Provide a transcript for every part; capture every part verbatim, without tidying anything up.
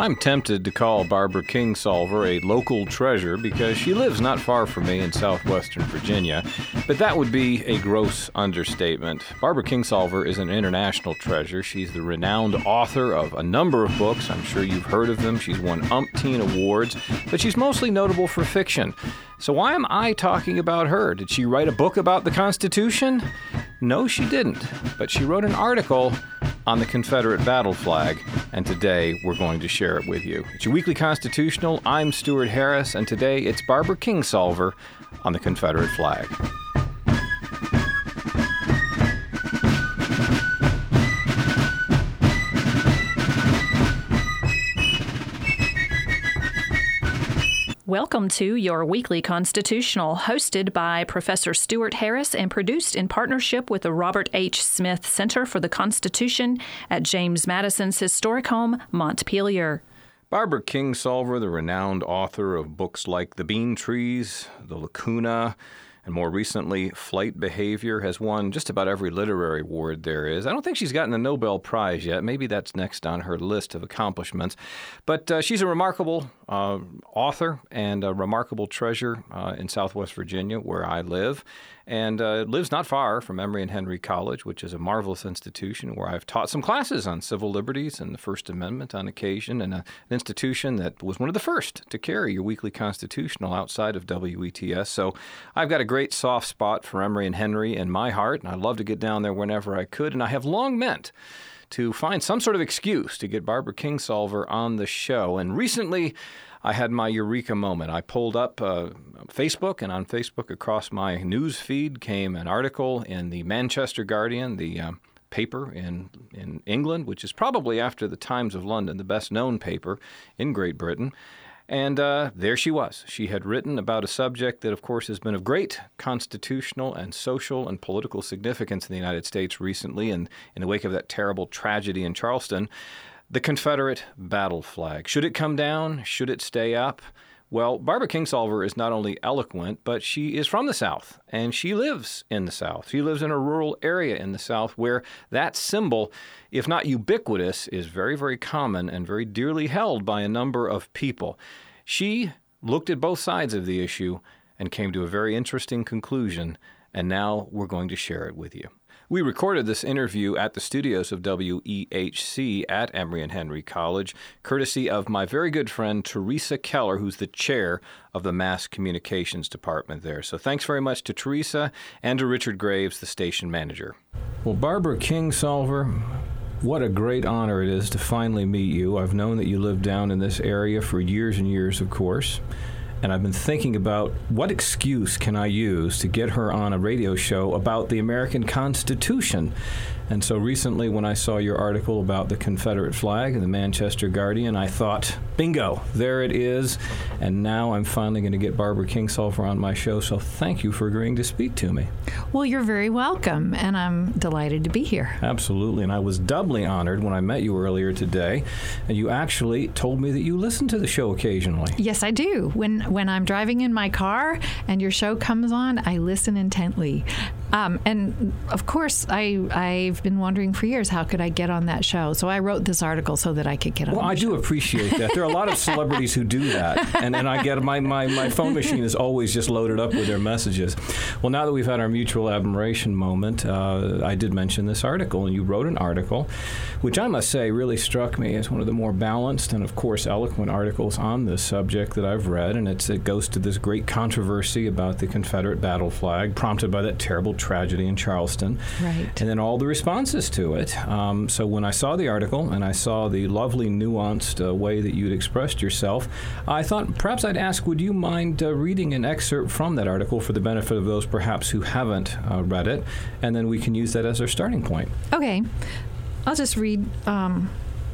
I'm tempted to call Barbara Kingsolver a local treasure because she lives not far from me in southwestern Virginia, but that would be a gross understatement. Barbara Kingsolver is an international treasure. She's the renowned author of a number of books. I'm sure you've heard of them. She's won umpteen awards, but she's mostly notable for fiction. So why am I talking about her? Did she write a book about the Constitution? No, she didn't, but she wrote an article on the Confederate battle flag, and today we're going to share it with you. It's your Weekly Constitutional. I'm Stuart Harris, and today it's Barbara Kingsolver on the Confederate flag. Welcome to your Weekly Constitutional, hosted by Professor Stuart Harris and produced in partnership with the Robert H. Smith Center for the Constitution at James Madison's historic home, Montpelier. Barbara Kingsolver, the renowned author of books like The Bean Trees, The Lacuna, and more recently, Flight Behavior, has won just about every literary award there is. I don't think she's gotten a Nobel Prize yet. Maybe that's next on her list of accomplishments. But uh, she's a remarkable uh, author and a remarkable treasure uh, in Southwest Virginia, where I live, and uh, lives not far from Emory and Henry College, which is a marvelous institution where I've taught some classes on civil liberties and the First Amendment on occasion, and a, an institution that was one of the first to carry your Weekly Constitutional outside of W E T S. So I've got a great soft spot for Emory and Henry in my heart, and I love to get down there whenever I could, and I have long meant to find some sort of excuse to get Barbara Kingsolver on the show. And recently, I had my eureka moment. I pulled up uh, Facebook, and on Facebook across my news feed came an article in the Manchester Guardian, the uh, paper in, in England, which is probably, after the Times of London, the best-known paper in Great Britain. And uh, there she was. She had written about a subject that, of course, has been of great constitutional and social and political significance in the United States recently, and in the wake of that terrible tragedy in Charleston, the Confederate battle flag. Should it come down? Should it stay up? Well, Barbara Kingsolver is not only eloquent, but she is from the South, and she lives in the South. She lives in a rural area in the South where that symbol, if not ubiquitous, is very, very common and very dearly held by a number of people. She looked at both sides of the issue and came to a very interesting conclusion, and now we're going to share it with you. We recorded this interview at the studios of W E H C at Emory and Henry College, courtesy of my very good friend Teresa Keller, who's the chair of the Mass Communications Department there. So thanks very much to Teresa and to Richard Graves, the station manager. Well, Barbara Kingsolver, what a great honor it is to finally meet you. I've known that you live down in this area for years and years, of course. And I've been thinking about what excuse can I use to get her on a radio show about the American Constitution. And so recently when I saw your article about the Confederate flag in the Manchester Guardian, I thought, bingo, there it is. And now I'm finally going to get Barbara Kingsolver on my show. So thank you for agreeing to speak to me. Well, you're very welcome, and I'm delighted to be here. Absolutely. And I was doubly honored when I met you earlier today. And you actually told me that you listen to the show occasionally. Yes, I do. When when I'm driving in my car and your show comes on, I listen intently. Um, and of course, I, I've been wondering for years, how could I get on that show? So I wrote this article so that I could get on well, the I show. do appreciate that. There are a lot of celebrities who do that. And then I get my, my, my phone machine is always just loaded up with their messages. Well, now that we've had our mutual admiration moment, uh, I did mention this article, and you wrote an article, which I must say really struck me as one of the more balanced and, of course, eloquent articles on this subject that I've read. And it's, it goes to this great controversy about the Confederate battle flag, prompted by that terrible tragedy in Charleston. Right. And then all the responses to it. Um, so when I saw the article and I saw the lovely, nuanced uh, way that you'd expressed yourself, I thought perhaps I'd ask, would you mind uh, reading an excerpt from that article for the benefit of those perhaps who haven't uh, read it, and then we can use that as our starting point. Okay. I'll just read um,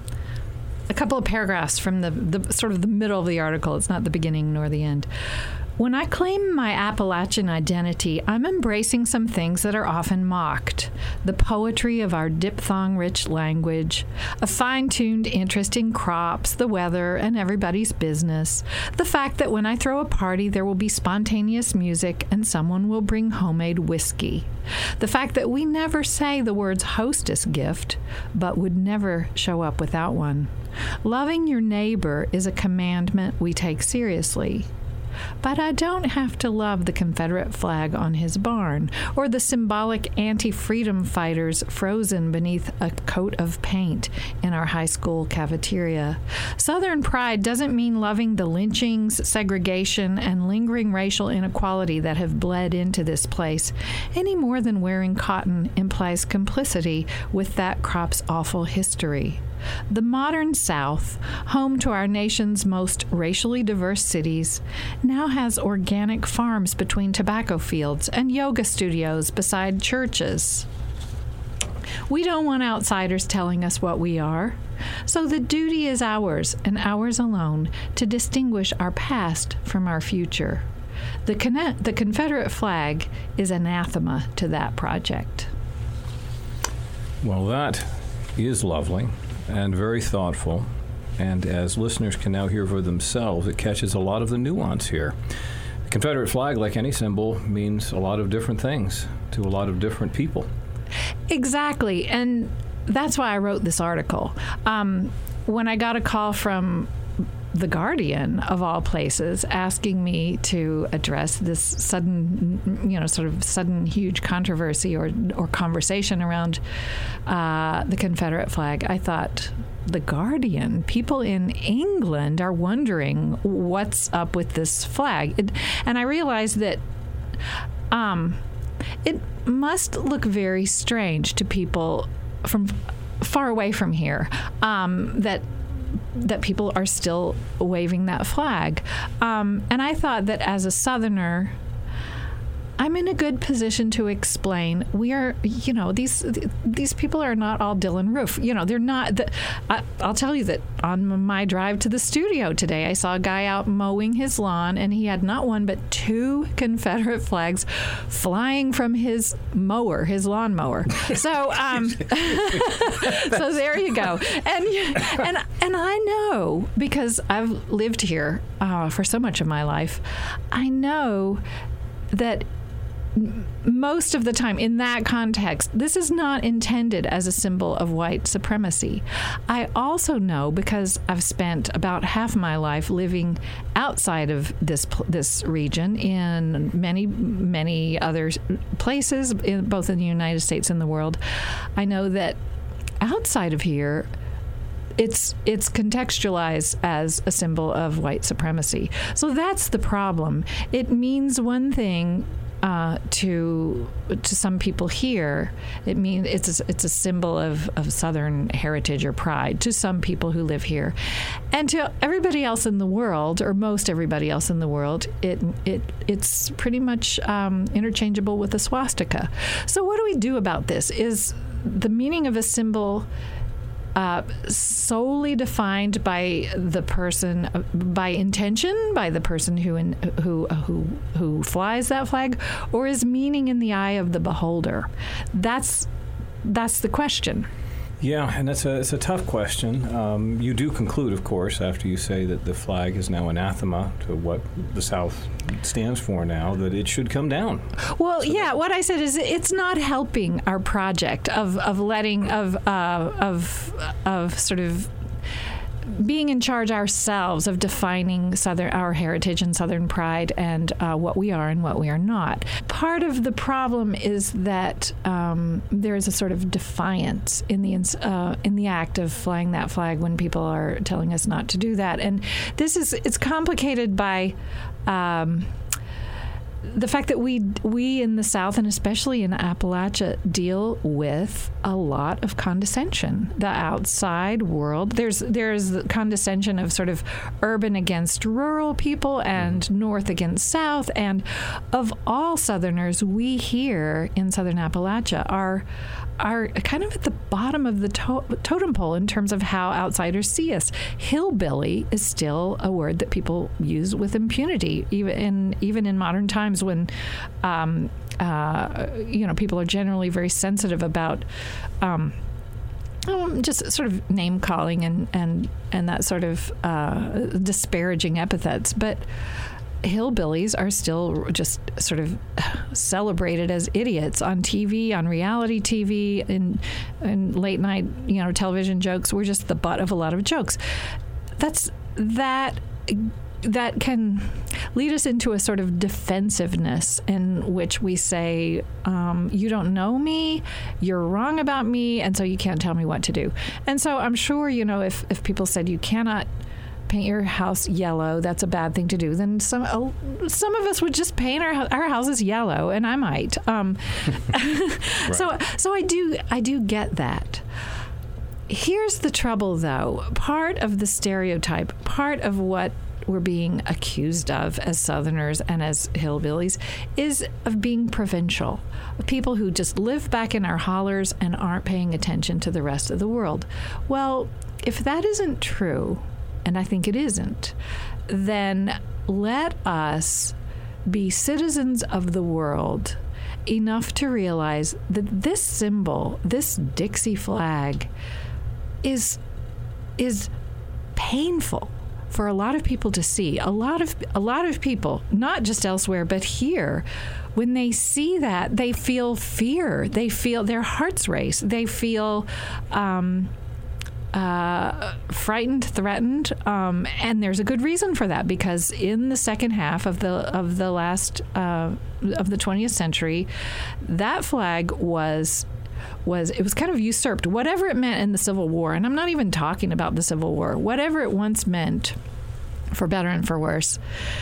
a couple of paragraphs from the, the sort of the middle of the article. It's not the beginning nor the end. When I claim my Appalachian identity, I'm embracing some things that are often mocked. The poetry of our diphthong-rich language, a fine-tuned interest in crops, the weather, and everybody's business, the fact that when I throw a party there will be spontaneous music and someone will bring homemade whiskey, the fact that we never say the words hostess gift, but would never show up without one. Loving your neighbor is a commandment we take seriously. But I don't have to love the Confederate flag on his barn or the symbolic anti-freedom fighters frozen beneath a coat of paint in our high school cafeteria. Southern pride doesn't mean loving the lynchings, segregation, and lingering racial inequality that have bled into this place any more than wearing cotton implies complicity with that crop's awful history. The modern South, home to our nation's most racially diverse cities, now has organic farms between tobacco fields and yoga studios beside churches. We don't want outsiders telling us what we are, so the duty is ours and ours alone to distinguish our past from our future. The, con- the Confederate flag is anathema to that project. Well, that is lovely and very thoughtful, and as listeners can now hear for themselves, it catches a lot of the nuance here. The Confederate flag, like any symbol, means a lot of different things to a lot of different people. Exactly, and that's why I wrote this article. Um, when I got a call from The Guardian, of all places, asking me to address this sudden, you know, sort of sudden huge controversy or or conversation around uh, the Confederate flag, I thought, The Guardian, people in England are wondering what's up with this flag. It, and I realized that um, it must look very strange to people from far away from here, um, that that people are still waving that flag. Um, and I thought that as a Southerner, I'm in a good position to explain. We are, you know, these these people are not all Dylan Roof. You know, they're not. The, I, I'll tell you that on my drive to the studio today, I saw a guy out mowing his lawn, and he had not one but two Confederate flags flying from his mower, his lawn mower. So, um, so there you go. And and and I know, because I've lived here uh, for so much of my life, I know that most of the time, in that context, this is not intended as a symbol of white supremacy. I also know, because I've spent about half my life living outside of this this region in many, many other places, in, both in the United States and the world, I know that outside of here, It's it's contextualized as a symbol of white supremacy. So that's the problem. It means one thing uh, to to some people here. It means it's a, it's a symbol of, of Southern heritage or pride to some people who live here, and to everybody else in the world, or most everybody else in the world, it it it's pretty much um, interchangeable with a swastika. So what do we do about this? Is the meaning of a symbol Uh, solely defined by the person, uh, by intention, by the person who in, who uh, who who flies that flag, or is meaning in the eye of the beholder? That's that's the question. Yeah, and that's a it's a tough question. Um, you do conclude, of course, after you say that the flag is now anathema to what the South stands for now, that it should come down. Well, so yeah, what I said is it's not helping our project of of letting of uh, of of sort of being in charge ourselves of defining Southern our heritage and Southern pride and uh, what we are and what we are not. Part of the problem is that um, there is a sort of defiance in the uh, in the act of flying that flag when people are telling us not to do that, and this is it's complicated by Um, the fact that we we in the South, and especially in Appalachia, deal with a lot of condescension. The outside world, there's there's condescension of sort of urban against rural people and North against South, and of all Southerners, we here in Southern Appalachia are are kind of at the bottom of the to- totem pole in terms of how outsiders see us. Hillbilly is still a word that people use with impunity, even in even in modern times when, um, uh, you know, people are generally very sensitive about. Um, Um, just sort of name calling and, and, and that sort of uh, disparaging epithets. But hillbillies are still just sort of celebrated as idiots on T V, on reality T V, and, and late night, you know, television jokes. We're just the butt of a lot of jokes. That's that. That can lead us into a sort of defensiveness in which we say, um, you don't know me, you're wrong about me, and so you can't tell me what to do. And so I'm sure, you know, if, if people said you cannot paint your house yellow, that's a bad thing to do, then some uh, some of us would just paint our our houses yellow, and I might. Um, right. So so I do I do get that. Here's the trouble, though. Part of the stereotype, part of what we're being accused of as Southerners and as hillbillies is of being provincial, people who just live back in our hollers and aren't paying attention to the rest of the world. Well, if that isn't true, and I think it isn't, then let us be citizens of the world enough to realize that this symbol, this Dixie flag, is is painful for a lot of people to see. A lot of a lot of people, not just elsewhere, but here, when they see that, they feel fear. They feel their hearts race. They feel um, uh, frightened, threatened, um, and there's a good reason for that, because in the second half of the of the last uh, of the twentieth century, that flag was. was it was kind of usurped. Whatever it meant in the Civil War, and I'm not even talking about the Civil War, whatever it once meant, for better and for worse,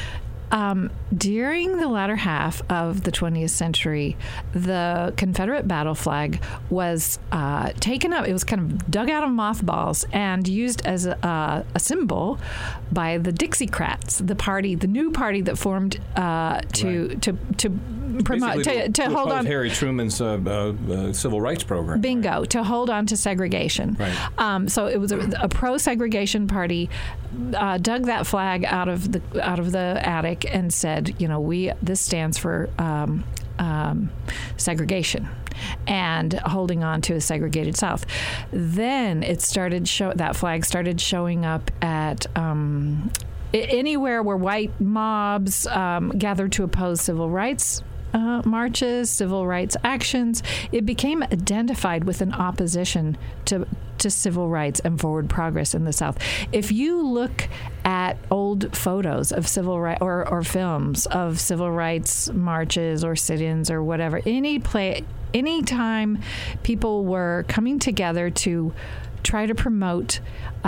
um, during the latter half of the twentieth century, the Confederate battle flag was uh, taken up. It was kind of dug out of mothballs and used as a, uh, a symbol by the Dixiecrats, the party, the new party that formed uh, to, right. to to promote to, to, to hold on Harry Truman's uh, uh, uh, civil rights program. Bingo, right. To hold on to segregation. Right. Um, so it was a, a pro-segregation party. Uh, dug that flag out of the out of the attic and said, you know, we this stands for um, um, segregation, and holding on to a segregated South. Then it started show that flag started showing up at um, anywhere where white mobs um, gathered to oppose civil rights uh, marches, civil rights actions. It became identified with an opposition to to civil rights and forward progress in the South. If you look at old photos of civil rights or, or films of civil rights marches or sit-ins or whatever, any play, any time people were coming together to try to promote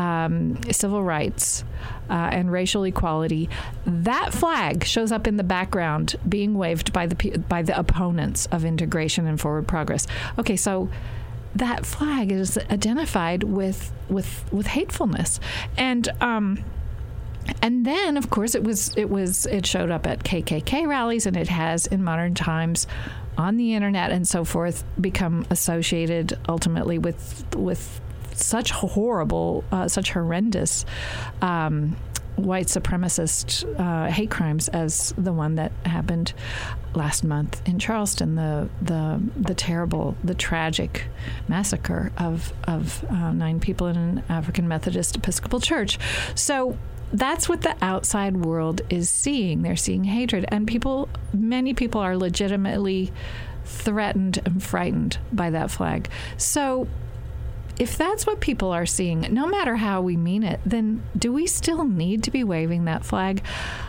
um, civil rights uh, and racial equality, that flag shows up in the background being waved by the by the opponents of integration and forward progress. Okay, so that flag is identified with with with hatefulness, and um, and then of course it was it was it showed up at K K K rallies, and it has in modern times on the internet and so forth become associated ultimately with with such horrible, uh, such horrendous um, white supremacist uh, hate crimes as the one that happened last month in Charleston, the the the terrible, the tragic massacre of of uh, nine people in an African Methodist Episcopal church. So that's what the outside world is seeing. They're seeing hatred, and people, many people are legitimately threatened and frightened by that flag. So if that's what people are seeing, no matter how we mean it, then do we still need to be waving that flag?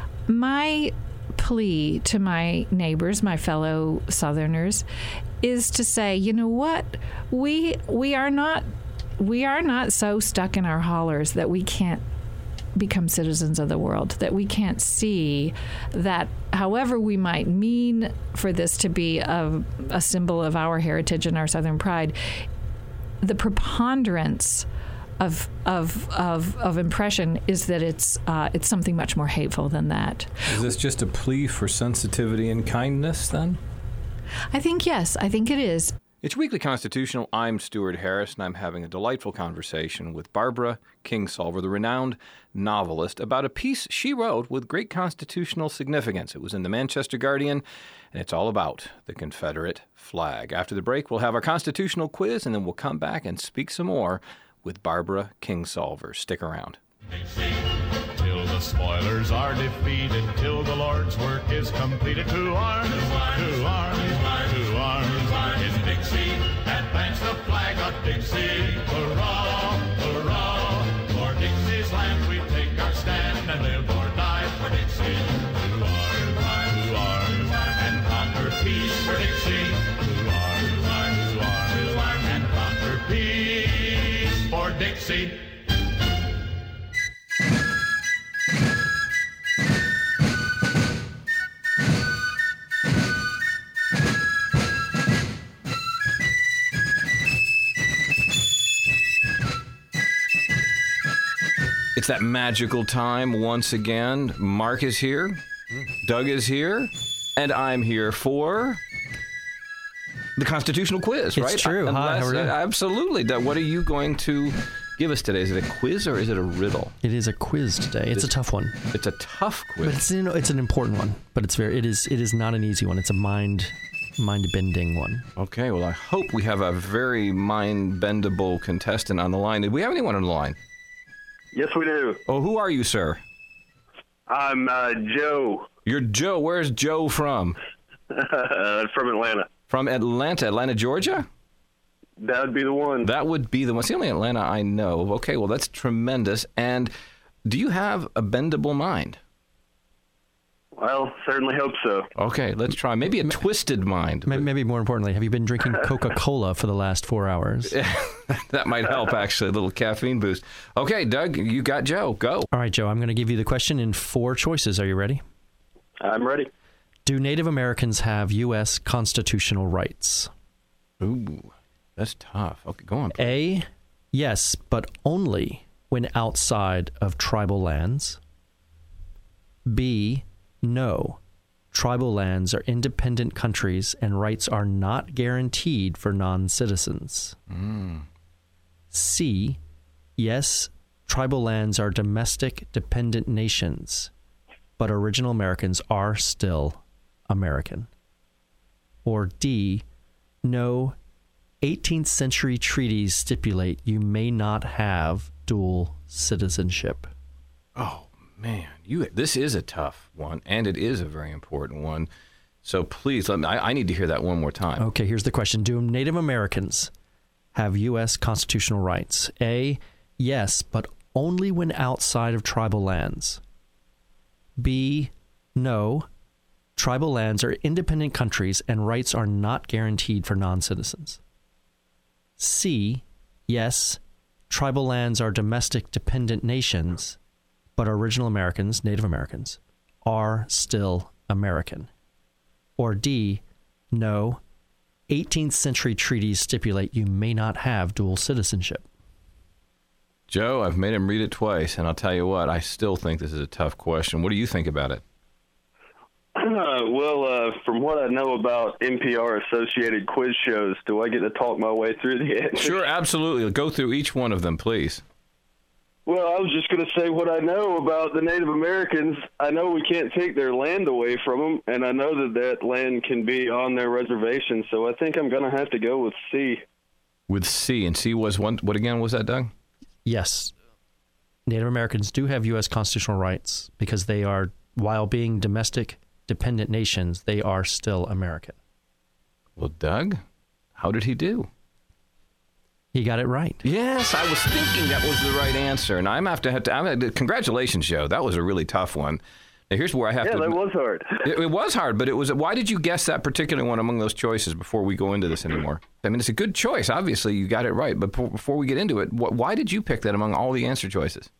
My plea to my neighbors, my fellow Southerners, is to say, you know what? We we are not we are not so stuck in our hollers that we can't become citizens of the world, that we can't see that however we might mean for this to be a, a symbol of our heritage and our Southern pride, the preponderance of of of, of impression is that it's uh, it's something much more hateful than that. Is this just a plea for sensitivity and kindness then? I think yes. I think it is. It's Weekly Constitutional. I'm Stuart Harris, and I'm having a delightful conversation with Barbara Kingsolver, the renowned novelist, about a piece she wrote with great constitutional significance. It was in the Manchester Guardian, and it's all about the Confederate flag. After the break, we'll have our constitutional quiz, and then we'll come back and speak some more with Barbara Kingsolver. Stick around. Till the spoilers are defeated, till the Lord's work is completed. To arms, to arms, to arms, to arms, in Dixie, advance the flag of Dixie. Hurrah, hurrah, for Dixie's land we take our stand and live or die for Dixie. To arms, to arms, and conquer peace for Dixie. To arms, to arms, and conquer peace for Dixie. It's that magical time once again. Mark is here, Doug is here, and I'm here for the constitutional quiz, right? It's true. Unless, Hi, how are you? Absolutely. Doug, what are you going to give us today? Is it a quiz or is it a riddle? It is a quiz today. It's a tough one, It's a tough quiz. but it's you know, it's an important one. But it's very it is it is not an easy one. It's a mind mind bending one. Okay, well, I hope we have a very mind-bendable contestant on the line. Did we have anyone on the line? Yes, we do. Oh, who are you, sir? I'm uh, Joe You're Joe. Where's Joe from? from Atlanta. From Atlanta, Atlanta, Georgia? That would be the one. That would be the one. It's the only Atlanta I know of. Okay, well, that's tremendous. And do you have a bendable mind? Well, certainly hope so. Okay, let's try. Maybe a twisted mind. Maybe, maybe more importantly, have you been drinking Coca-Cola for the last four hours? That might help, actually, a little caffeine boost. Okay, Doug, you got Joe. Go. All right, Joe, I'm going to give you the question in four choices. Are you ready? I'm ready. Do Native Americans have U S constitutional rights? Ooh, that's tough. Okay, go on. A, yes, but only when outside of tribal lands. B, no. Tribal lands are independent countries and rights are not guaranteed for non-citizens. Mm. C, yes, tribal lands are domestic dependent nations, but original Americans are still American. Or D, no, eighteenth century treaties stipulate you may not have dual citizenship. Oh, man, you. This is a tough one, and it is a very important one. So please, let me, I, I need to hear that one more time. Okay, here's the question. Do Native Americans have U S constitutional rights? A, yes, but only when outside of tribal lands. B, no. Tribal lands are independent countries and rights are not guaranteed for non-citizens. C, yes. Tribal lands are domestic dependent nations, but original Americans, Native Americans, are still American. Or D, no. eighteenth century treaties stipulate you may not have dual citizenship. Joe, I've made him read it twice, and I'll tell you what, I still think this is a tough question. What do you think about it? Uh, well, uh, from what I know about N P R-associated quiz shows, do I get to talk my way through the answers? Sure, absolutely. Go through each one of them, please. Well, I was just going to say what I know about the Native Americans. I know we can't take their land away from them, and I know that that land can be on their reservation, so I think I'm going to have to go with C. With C, and C was one, what again was that, Doug? Yes, Native Americans do have U S constitutional rights because they are, while being domestic dependent nations, they are still American. Well, Doug, how did he do? He got it right. Yes, I was thinking that was the right answer, and I'm have to have to. I'm, congratulations, Joe. That was a really tough one. Now, here's where I have Yeah, to. that was hard. It, it was hard, but it was. Why did you guess that particular one among those choices before we go into this anymore? I mean, it's a good choice. Obviously, you got it right. But before, before we get into it, wh- why did you pick that among all the answer choices?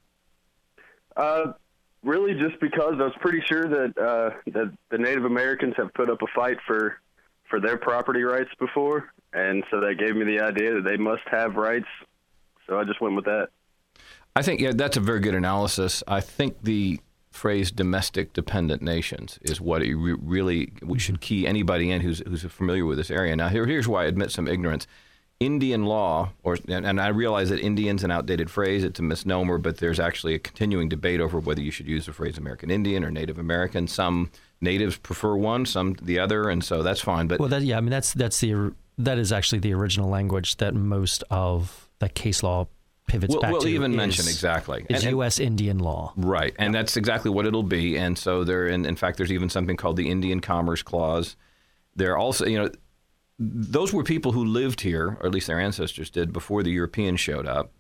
Uh, really, just because I was pretty sure that uh, that the Native Americans have put up a fight for for their property rights before, and so that gave me the idea that they must have rights. So I just went with that. I think yeah, that's a very good analysis. I think the phrase domestic dependent nations is what it re- really we should key anybody in who's who's familiar with this area. Now, here, here's why I admit some ignorance. Indian law, or and, and I realize that Indian's an outdated phrase, it's a misnomer, but there's actually a continuing debate over whether you should use the phrase American Indian or Native American. Some natives prefer one, some the other, and so that's fine. But well, that, yeah, I mean that's that's the that is actually the original language that most of the case law pivots we'll, back we'll to. We'll even is, mention exactly. Is and, U S Indian law. Right, and yeah. that's exactly what it'll be. And so there, in, in fact, there's even something called the Indian Commerce Clause. There also, you know, those were people who lived here, or at least their ancestors did, before the Europeans showed up.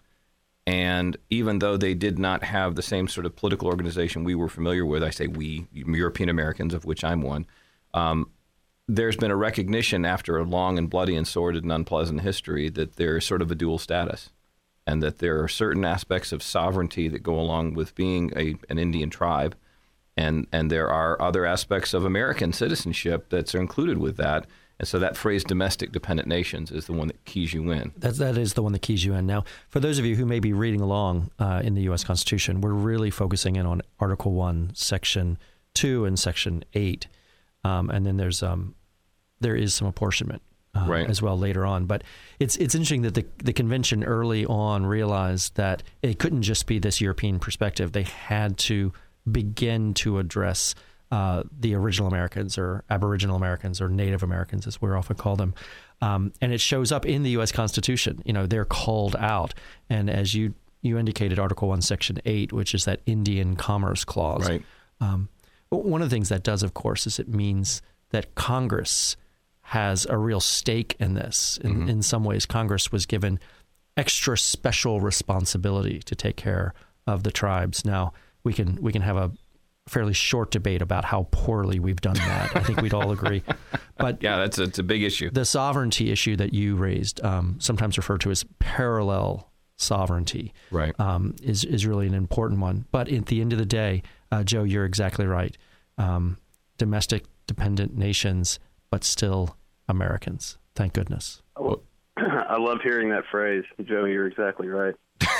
And even though they did not have the same sort of political organization we were familiar with, I say we, European Americans, of which I'm one, um, there's been a recognition after a long and bloody and sordid and unpleasant history that there's sort of a dual status, and that there are certain aspects of sovereignty that go along with being a, an Indian tribe, and, and there are other aspects of American citizenship that's included with that. And so that phrase domestic dependent nations is the one that keys you in. That's, that is the one that keys you in. Now, for those of you who may be reading along uh, in the U S Constitution, we're really focusing in on Article one, Section two, and Section eight. Um, and then there's um, there is some apportionment uh, right. as well later on. But it's it's interesting that the, the convention early on realized that it couldn't just be this European perspective. They had to begin to address Uh, the original Americans, or Aboriginal Americans, or Native Americans, as we're often called them. Um, and it shows up in the U S Constitution. You know, they're called out. And as you, you indicated, Article one, Section eight, which is that Indian Commerce Clause. Right. Um, one of the things that does, of course, is it means that Congress has a real stake in this. In, mm-hmm. in some ways, Congress was given extra special responsibility to take care of the tribes. Now, we can we can have a fairly short debate about how poorly we've done that. I think we'd all agree. But yeah, that's a, it's a big issue. The sovereignty issue that you raised, um, sometimes referred to as parallel sovereignty, right, um, is is really an important one. But at the end of the day, uh, Joe, you're exactly right. Um, domestic dependent nations, but still Americans. Thank goodness. Well, I love hearing that phrase, Joe. You're exactly right.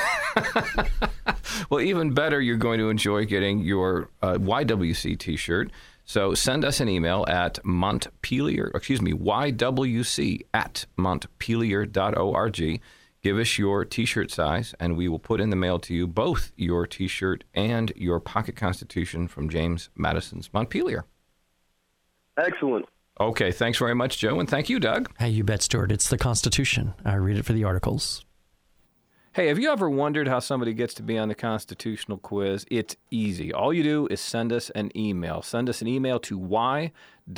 Well, even better, you're going to enjoy getting your uh, Y W C T-shirt. So send us an email at Montpelier, excuse me, Y W C at montpelier dot org. Give us your T-shirt size, and we will put in the mail to you both your T-shirt and your pocket Constitution from James Madison's Montpelier. Excellent. Okay, thanks very much, Joe, and thank you, Doug. Hey, you bet, Stuart. It's the Constitution. I read it for the articles. Hey, have you ever wondered how somebody gets to be on the constitutional quiz? It's easy. All you do is send us an email. Send us an email to Y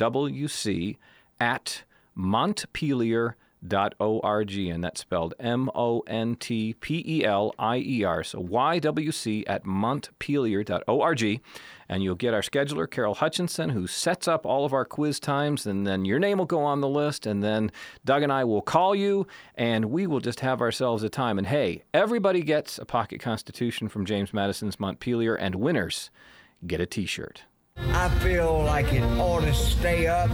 W C at montpelier dot org, and that's spelled M O N T P E L I E R. So Y W C at montpelier dot org, and you'll get our scheduler, Carol Hutchinson, who sets up all of our quiz times, and then your name will go on the list, and then Doug and I will call you, and we will just have ourselves a time. And hey, everybody gets a pocket Constitution from James Madison's Montpelier, and winners get a T-shirt. I feel like it ought to stay up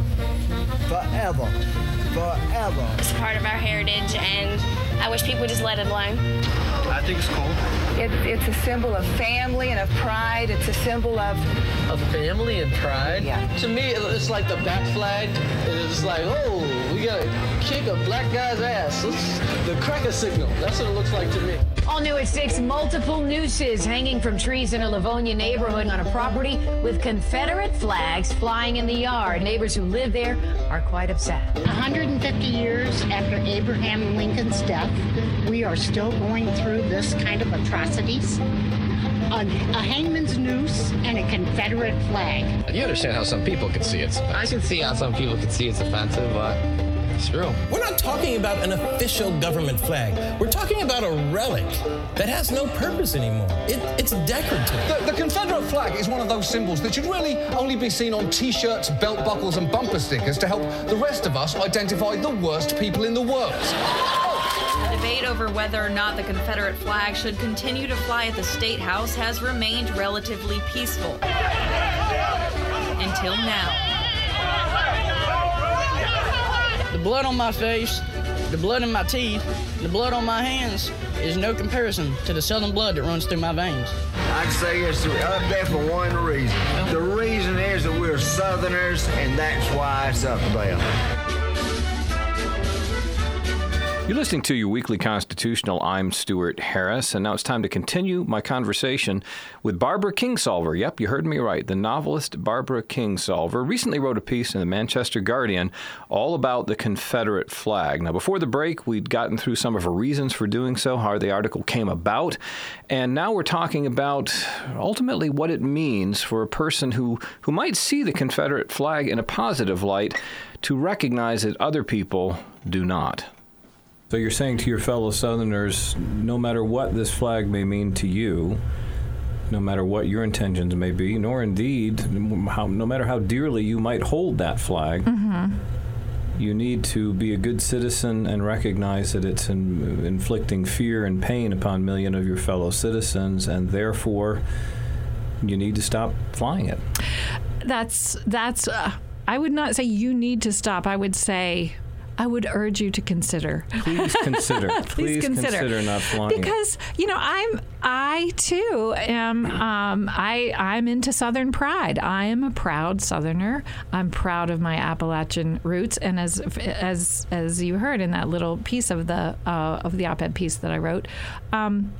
forever, forever. It's part of our heritage, and I wish people would just let it alone. I think it's cool. It, it's a symbol of family and of pride. It's a symbol of... Of family and pride? Yeah. To me, it's like the back flag. It's like, oh, we got to kick a black guy's ass. It's the cracker signal. That's what it looks like to me. All new at six, multiple nooses hanging from trees in a Livonia neighborhood on a property with Confederate flags flying in the yard. Neighbors who live there are quite upset. one hundred fifty years after Abraham Lincoln's death, we are still going through this kind of atrocities. A, a hangman's noose and a Confederate flag. You understand how some people can see it's offensive. I can see how some people can see it's offensive, but it's true. We're not talking about an official government flag. We're talking about a relic that has no purpose anymore. It, it's decorative. The, the Confederate flag is one of those symbols that should really only be seen on T-shirts, belt buckles, and bumper stickers to help the rest of us identify the worst people in the world. The debate over whether or not the Confederate flag should continue to fly at the State House has remained relatively peaceful. Until now. The blood on my face, the blood in my teeth, the blood on my hands is no comparison to the Southern blood that runs through my veins. I'd say it's up there for one reason. The reason is that we're Southerners, and that's why it's up there. You're listening to your weekly constitutional. I'm Stuart Harris, and now it's time to continue my conversation with Barbara Kingsolver. Yep, you heard me right. The novelist Barbara Kingsolver recently wrote a piece in the Manchester Guardian all about the Confederate flag. Now, before the break, we'd gotten through some of her reasons for doing so, how the article came about, and now we're talking about ultimately what it means for a person who, who might see the Confederate flag in a positive light to recognize that other people do not. So you're saying to your fellow Southerners, no matter what this flag may mean to you, no matter what your intentions may be, nor indeed, how, no matter how dearly you might hold that flag, mm-hmm. you need to be a good citizen and recognize that it's in, inflicting fear and pain upon millions of your fellow citizens, and therefore you need to stop flying it. That's, that's uh, I would not say you need to stop. I would say... I would urge you to consider. Please consider. Please, Please consider. consider not flying. Because you know, I'm I too am. Um, I I'm into Southern pride. I am a proud Southerner. I'm proud of my Appalachian roots, and as as as you heard in that little piece of the uh, of the op-ed piece that I wrote, um,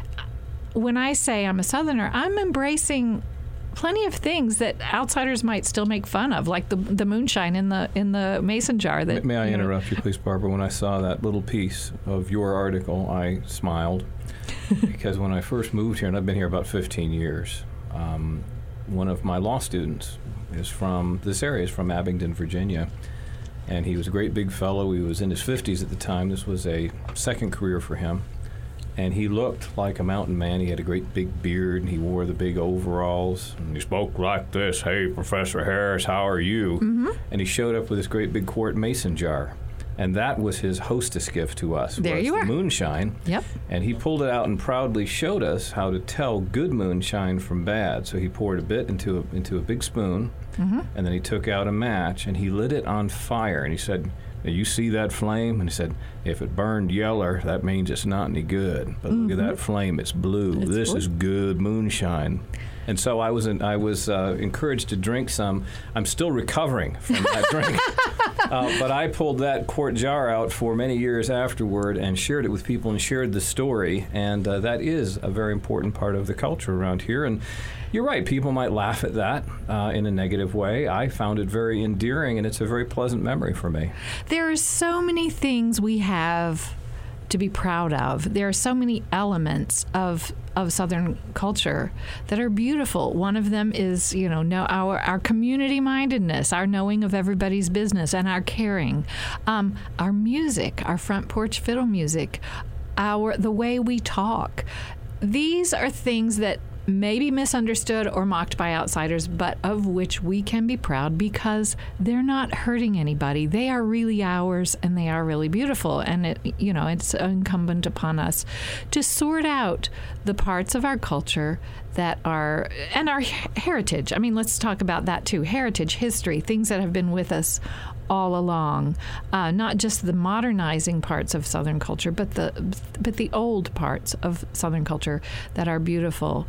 when I say I'm a Southerner, I'm embracing plenty of things that outsiders might still make fun of, like the the moonshine in the in the mason jar. That may I you know, interrupt you, please, Barbara? When I saw that little piece of your article, I smiled because when I first moved here, and I've been here about fifteen years, um, one of my law students is from this area, is from Abingdon, Virginia, and he was a great big fellow. He was in his fifties at the time. This was a second career for him. And he looked like a mountain man. He had a great big beard, and he wore the big overalls. And he spoke like this, "Hey, Professor Harris, how are you?" Mm-hmm. And he showed up with this great big quart mason jar. And that was his hostess gift to us. There was you are. The moonshine. Yep. And he pulled it out and proudly showed us how to tell good moonshine from bad. So he poured a bit into a, into a big spoon, mm-hmm. and then he took out a match, and he lit it on fire. And he said, "You see that flame?" And he said, "If it burned yeller, that means it's not any good. But mm-hmm. look at that flame; it's blue. It's this blue. Is good moonshine." And so I was in, I was uh, encouraged to drink some. I'm still recovering from that drink, uh, but I pulled that quart jar out for many years afterward and shared it with people and shared the story. And uh, that is a very important part of the culture around here. And you're right, people might laugh at that uh, in a negative way. I found it very endearing, and it's a very pleasant memory for me. There are so many things we have to be proud of. There are so many elements of of Southern culture that are beautiful. One of them is, you know, know our our community mindedness, our knowing of everybody's business, and our caring. Um, our music, our front porch fiddle music, our the way we talk. These are things that may be misunderstood or mocked by outsiders, but of which we can be proud because they're not hurting anybody. They are really ours, and they are really beautiful. And it, you know, it's incumbent upon us to sort out the parts of our culture that are, and our heritage. I mean, let's talk about that too. Heritage, history, things that have been with us all along, uh, not just the modernizing parts of Southern culture, but the but the old parts of Southern culture that are beautiful.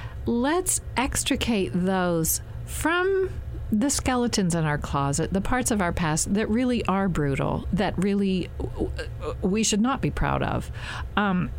Let's extricate those from the skeletons in our closet, the parts of our past that really are brutal, that really we should not be proud of. Um,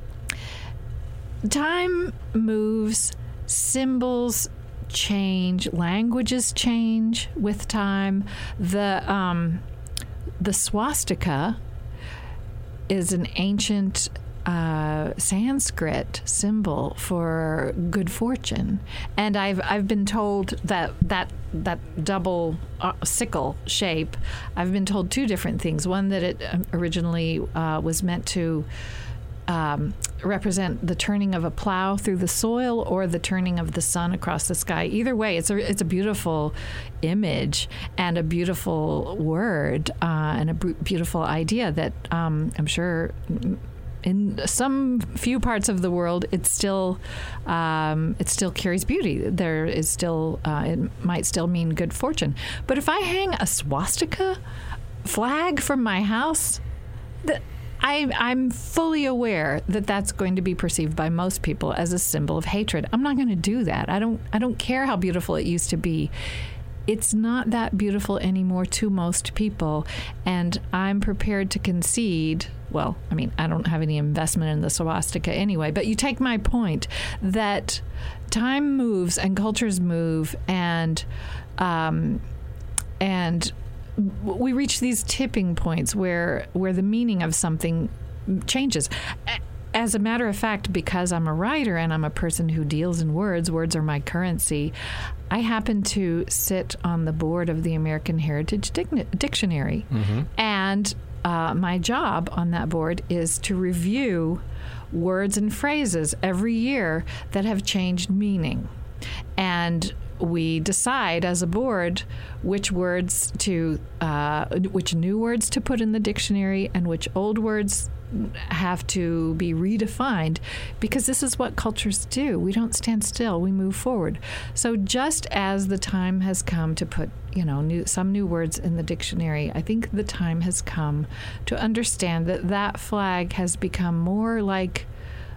time moves, symbols change, languages change with time. The um, the swastika is an ancient uh, Sanskrit symbol for good fortune, and I've I've been told that that that double uh, sickle shape. I've been told two different things. One, that it originally uh, was meant to Um, represent the turning of a plow through the soil or the turning of the sun across the sky. Either way, it's a it's a beautiful image and a beautiful word uh, and a b- beautiful idea that um, I'm sure in some few parts of the world it still um, it still carries beauty. There is still uh, it might still mean good fortune. But if I hang a swastika flag from my house, that I, I'm fully aware that that's going to be perceived by most people as a symbol of hatred. I'm not going to do that. I don't. I don't care how beautiful it used to be. It's not that beautiful anymore to most people, and I'm prepared to concede. Well, I mean, I don't have any investment in the swastika anyway, but you take my point that time moves and cultures move, and um, and we reach these tipping points where where the meaning of something changes. As a matter of fact, because I'm a writer and I'm a person who deals in words, words are my currency, I happen to sit on the board of the American Heritage Dic- Dictionary. Mm-hmm. And uh, my job on that board is to review words and phrases every year that have changed meaning. And we decide as a board which words to, uh, which new words to put in the dictionary and which old words have to be redefined, because this is what cultures do. We don't stand still. We move forward. So just as the time has come to put, you know, new, some new words in the dictionary, I think the time has come to understand that that flag has become more like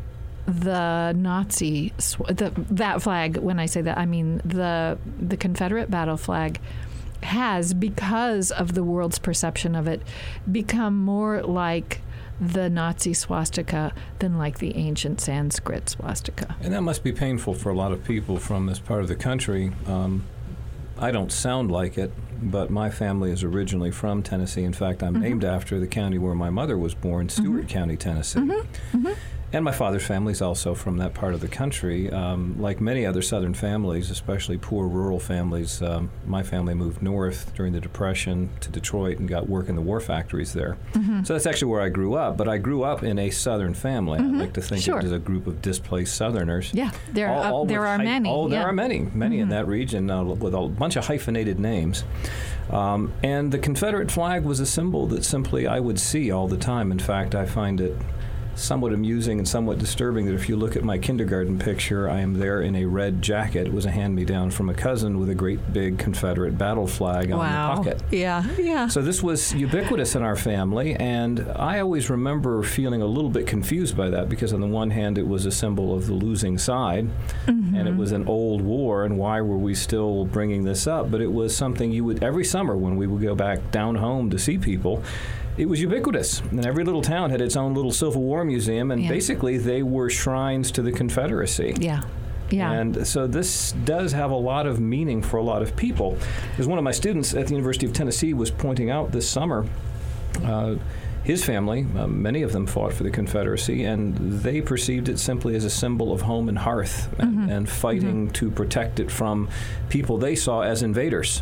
the Nazi, the, that flag, when I say that, I mean the the Confederate battle flag, has, because of the world's perception of it, become more like the Nazi swastika than like the ancient Sanskrit swastika. And that must be painful for a lot of people from this part of the country. Um, I don't sound like it, but my family is originally from Tennessee. In fact, I'm mm-hmm. named after the county where my mother was born, Stewart mm-hmm. County, Tennessee. Mm-hmm. Mm-hmm. And my father's family is also from that part of the country. Um, like many other Southern families, especially poor rural families, um, my family moved north during the Depression to Detroit and got work in the war factories there. Mm-hmm. So that's actually where I grew up. But I grew up in a Southern family. Mm-hmm. I like to think sure. of it as a group of displaced Southerners. Yeah, there, all, all uh, there are hy- many. Oh, there yeah. are many, many mm-hmm. in that region uh, with a bunch of hyphenated names. Um, and the Confederate flag was a symbol that simply I would see all the time. In fact, I find it somewhat amusing and somewhat disturbing that if you look at my kindergarten picture, I am there in a red jacket. It was a hand-me-down from a cousin with a great big Confederate battle flag on wow. the pocket. Yeah, yeah. So this was ubiquitous in our family, and I always remember feeling a little bit confused by that, because on the one hand, it was a symbol of the losing side, mm-hmm. and it was an old war, and why were we still bringing this up? But it was something you would, every summer when we would go back down home to see people, it was ubiquitous, and every little town had its own little Civil War museum, and yeah. basically they were shrines to the Confederacy. Yeah. Yeah. And so this does have a lot of meaning for a lot of people. Because one of my students at the University of Tennessee was pointing out this summer, uh, his family, uh, many of them fought for the Confederacy, and they perceived it simply as a symbol of home and hearth, mm-hmm. and, and fighting mm-hmm. to protect it from people they saw as invaders.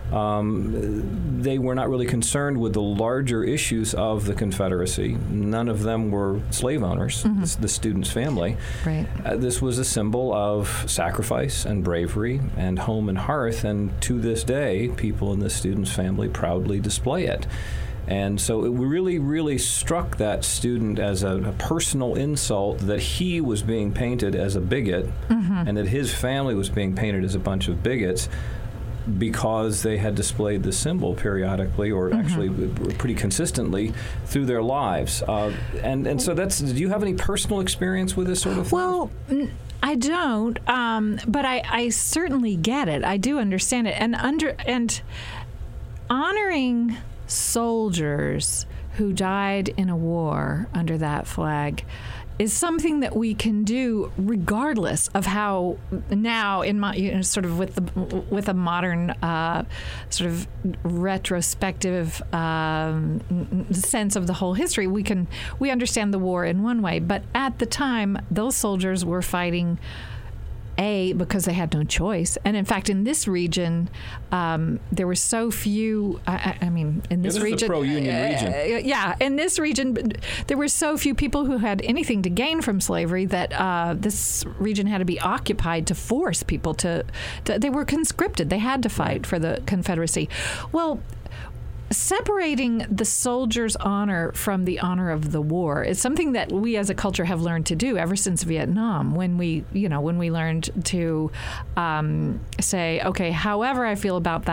Um, they were not really concerned with the larger issues of the Confederacy. None of them were slave owners, mm-hmm. the, the student's family. Right. Uh, this was a symbol of sacrifice and bravery and home and hearth, and to this day, people in the student's family proudly display it. And so it really, really struck that student as a, a personal insult that he was being painted as a bigot, mm-hmm. and that his family was being painted as a bunch of bigots, because they had displayed the symbol periodically, or mm-hmm. actually pretty consistently through their lives. Uh, and, and so that's, do you have any personal experience with this sort of thing? Well, n- I don't, um, but I, I certainly get it. I do understand it. And under and honoring soldiers who died in a war under that flag is something that we can do regardless of how now in my, you know, sort of with the with a modern uh, sort of retrospective um, sense of the whole history, we can we understand the war in one way, but at the time those soldiers were fighting A, because they had no choice. And in fact, in this region, um, there were so few, I, I mean, in this, yeah, this region. Is a pro-union uh, region. Uh, yeah, in this region, there were so few people who had anything to gain from slavery that uh, this region had to be occupied to force people to, to, they were conscripted. They had to fight for the Confederacy. Well, separating the soldier's honor from the honor of the war is something that we as a culture have learned to do ever since Vietnam, when we, you know, when we learned to um, say, okay, however I feel about that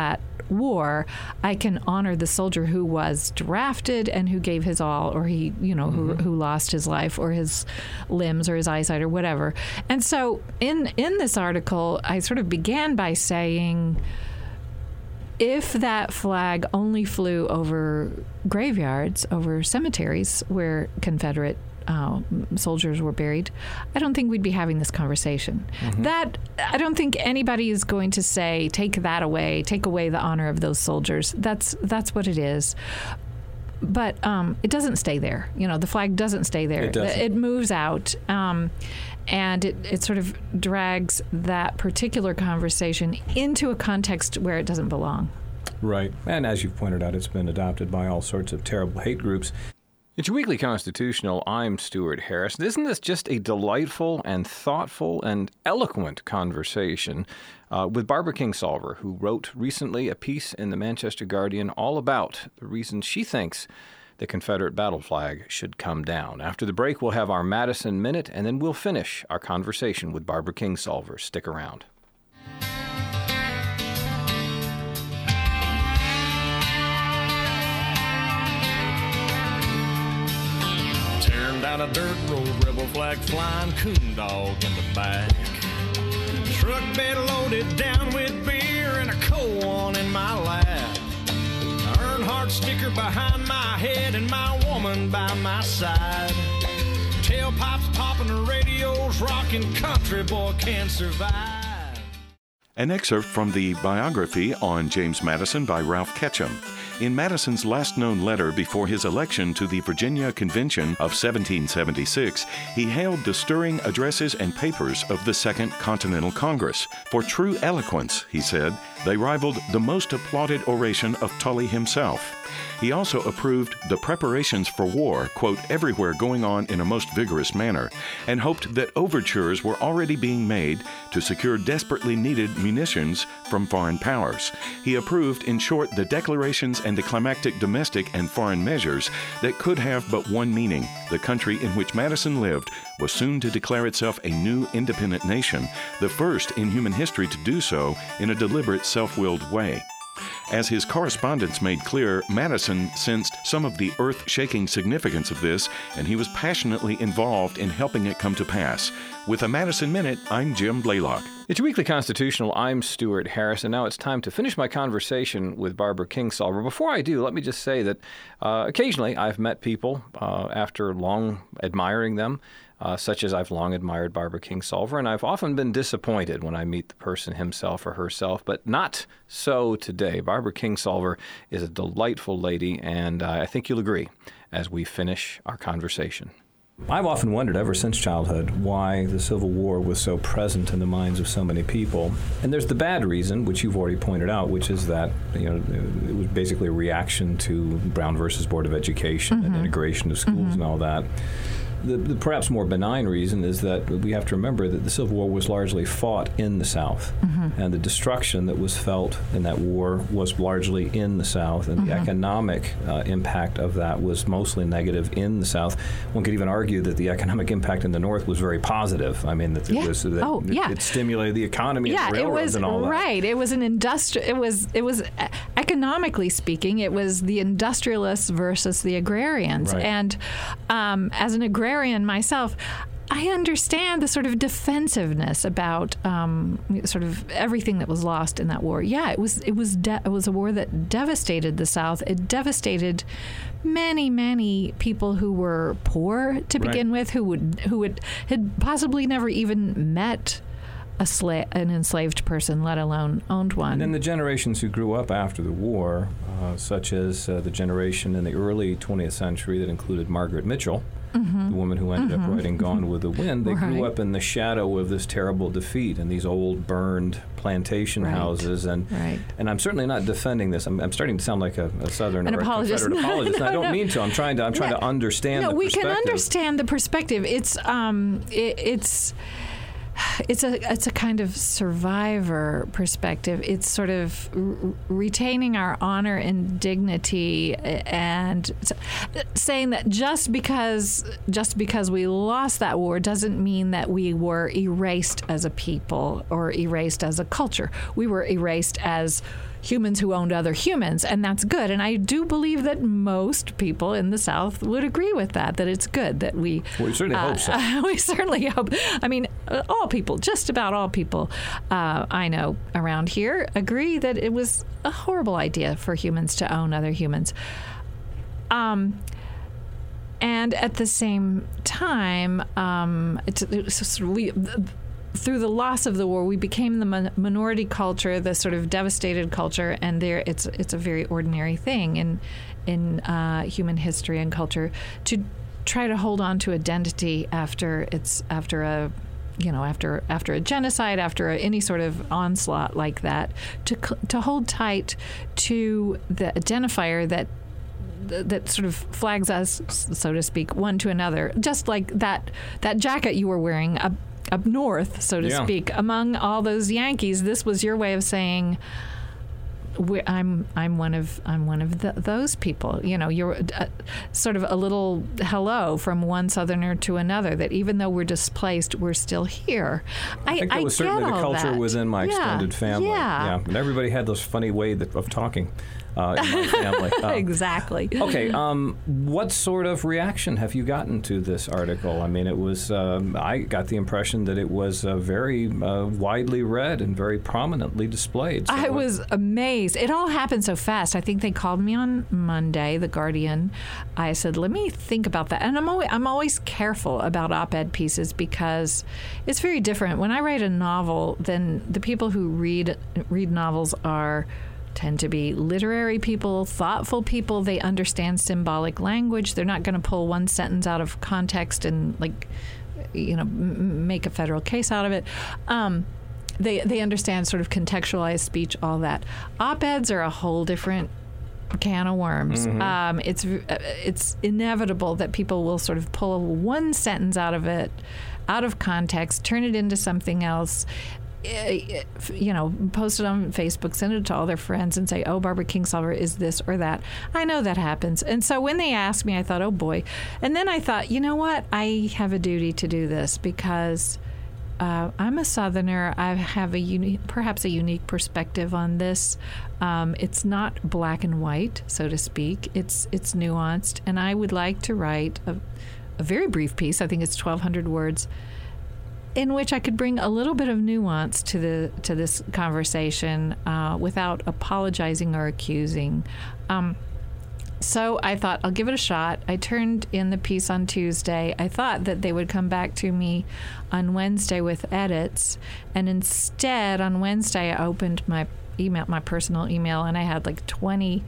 war, I can honor the soldier who was drafted and who gave his all, or he, you know, mm-hmm. who who lost his life or his limbs or his eyesight or whatever. And so in in this article, I sort of began by saying, if that flag only flew over graveyards, over cemeteries where Confederate uh, soldiers were buried, I don't think we'd be having this conversation. Mm-hmm. That I don't think anybody is going to say, take that away, take away the honor of those soldiers. That's that's what it is. But um, it doesn't stay there. You know, the flag doesn't stay there. It doesn't. It moves out. Um, and it, it sort of drags that particular conversation into a context where it doesn't belong. Right. And as you've pointed out, it's been adopted by all sorts of terrible hate groups. It's your Weekly Constitutional. I'm Stuart Harris. Isn't this just a delightful and thoughtful and eloquent conversation uh, with Barbara Kingsolver, who wrote recently a piece in the Manchester Guardian all about the reasons she thinks the Confederate battle flag should come down. After the break, we'll have our Madison Minute, and then we'll finish our conversation with Barbara Kingsolver. Stick around. Down a dirt road, rebel flag flying, coon dog in the back. Truck bed loaded down with beer and a cold one in my lap. Earnhardt sticker behind my head and my woman by my side. Tailpipes popping, the radio's rocking, country boy can't survive. An excerpt from the biography on James Madison by Ralph Ketchum. In Madison's last known letter before his election to the Virginia Convention of seventeen seventy-six, he hailed the stirring addresses and papers of the Second Continental Congress. For true eloquence, he said, they rivaled the most applauded oration of Tully himself. He also approved the preparations for war, quote, everywhere going on in a most vigorous manner, and hoped that overtures were already being made to secure desperately needed munitions from foreign powers. He approved, in short, the declarations and the climactic domestic and foreign measures that could have but one meaning. The country in which Madison lived was soon to declare itself a new independent nation, the first in human history to do so in a deliberate, self-willed way. As his correspondence made clear, Madison sensed some of the earth-shaking significance of this, and he was passionately involved in helping it come to pass. With a Madison Minute, I'm Jim Blaylock. It's your Weekly Constitutional. I'm Stuart Harris, and now it's time to finish my conversation with Barbara Kingsolver. Before I do, let me just say that uh, occasionally I've met people uh, after long admiring them, Uh, such as I've long admired Barbara Kingsolver, and I've often been disappointed when I meet the person himself or herself, but not so today. Barbara Kingsolver is a delightful lady, and uh, I think you'll agree as we finish our conversation. I've often wondered ever since childhood why the Civil War was so present in the minds of so many people. And there's the bad reason, which you've already pointed out, which is that, you know, it was basically a reaction to Brown versus Board of Education mm-hmm. and integration of schools mm-hmm. and all that. The, the perhaps more benign reason is that we have to remember that the Civil War was largely fought in the South, mm-hmm. and the destruction that was felt in that war was largely in the South, and mm-hmm. the economic uh, impact of that was mostly negative in the South. One could even argue that the economic impact in the North was very positive. I mean, that it yeah. was that oh, it, yeah. it stimulated the economy yeah, and the railroads it was, and all that. Right. It was an industri- It was it was economically speaking, it was the industrialists versus the agrarians, right. and um, as an agrarian myself, I understand the sort of defensiveness about um, sort of everything that was lost in that war. Yeah, it was it was de- it was a war that devastated the South. It devastated many many people who were poor to begin right. with, who would who would had possibly never even met a sla- an enslaved person, let alone owned one. And then the generations who grew up after the war, uh, such as uh, the generation in the early twentieth century that included Margaret Mitchell, mm-hmm. the woman who ended mm-hmm. up writing Gone with the Wind, they right. grew up in the shadow of this terrible defeat and these old burned plantation right. houses. And right. and I'm certainly not defending this. I'm, I'm starting to sound like a, a Southern An or a apologist. Confederate No, apologist. no, and I don't no. mean to. I'm trying to. I'm trying no, to understand. No, the we perspective. can understand the perspective. It's um, it, it's. It's a it's a kind of survivor perspective. It's sort of r- retaining our honor and dignity, and saying that just because just because we lost that war doesn't mean that we were erased as a people or erased as a culture. We were erased as humans who owned other humans, and that's good. And I do believe that most people in the South would agree with that, that it's good that we... We certainly uh, hope so. Uh, we certainly hope. I mean, uh, all people, just about all people uh, I know around here agree that it was a horrible idea for humans to own other humans. Um, and at the same time, um, it's, it's, we... through the loss of the war, we became the mon- minority culture, the sort of devastated culture, and there it's it's a very ordinary thing in in uh, human history and culture to try to hold on to identity after it's after a you know after after a genocide, after a, any sort of onslaught like that, to to hold tight to the identifier that that sort of flags us, so to speak, one to another, just like that that jacket you were wearing up, up north, so to yeah. speak, among all those Yankees. This was your way of saying, we're, I'm I'm one of I'm one of the, those people. You know, you're uh, sort of a little hello from one Southerner to another. That even though we're displaced, we're still here. I, I think that was I certainly get the all culture that. within my yeah. extended family. Yeah. yeah, and everybody had those funny ways of talking. Uh, in my family. Uh, exactly. Okay. Um, what sort of reaction have you gotten to this article? I mean, it was. Um, I got the impression that it was uh, very uh, widely read and very prominently displayed. So I what, was amazed. It all happened so fast. I think they called me on Monday, The Guardian. I said, "Let me think about that." And I'm always, I'm always careful about op-ed pieces because it's very different. When I write a novel, then the people who read read novels are. Tend to be literary people, thoughtful people. They understand symbolic language. They're not going to pull one sentence out of context and, like, you know, m- make a federal case out of it. Um, they they understand sort of contextualized speech, all that. Op-eds are a whole different can of worms. Mm-hmm. Um, it's it's inevitable that people will sort of pull one sentence out of it, out of context, turn it into something else. You know, post it on Facebook, send it to all their friends and say, oh, Barbara Kingsolver is this or that. I know that happens. And so when they asked me, I thought, oh, boy. And then I thought, you know what? I have a duty to do this because uh, I'm a Southerner. I have a unique, perhaps a unique perspective on this. Um, it's not black and white, so to speak. It's it's nuanced. And I would like to write a, a very brief piece. I think it's twelve hundred words, in which I could bring a little bit of nuance to the to this conversation uh, without apologizing or accusing. Um, so I thought, I'll give it a shot. I turned in the piece on Tuesday. I thought that they would come back to me on Wednesday with edits, and instead on Wednesday I opened my email, my personal email, and I had like twenty